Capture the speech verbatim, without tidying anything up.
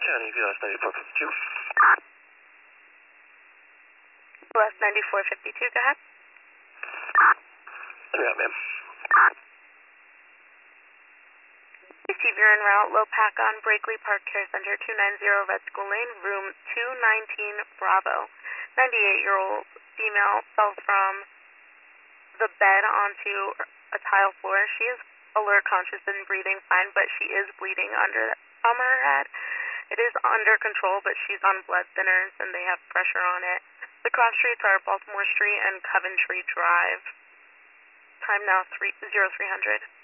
County, U S ninety-four fifty-two. U S ninety-four fifty-two, go ahead. Yeah, ma'am. Receive your en route, low pack on Brakely Park Care Center, two ninety Red School Lane, room two nineteen Bravo. ninety-eight-year-old female fell from the bed onto a tile floor. She is alert, conscious, and breathing fine, but she is bleeding under from her head. It is under control, but she's on blood thinners, and they have pressure on it. The cross streets are Baltimore Street and Coventry Drive. Time now three zero three hundred.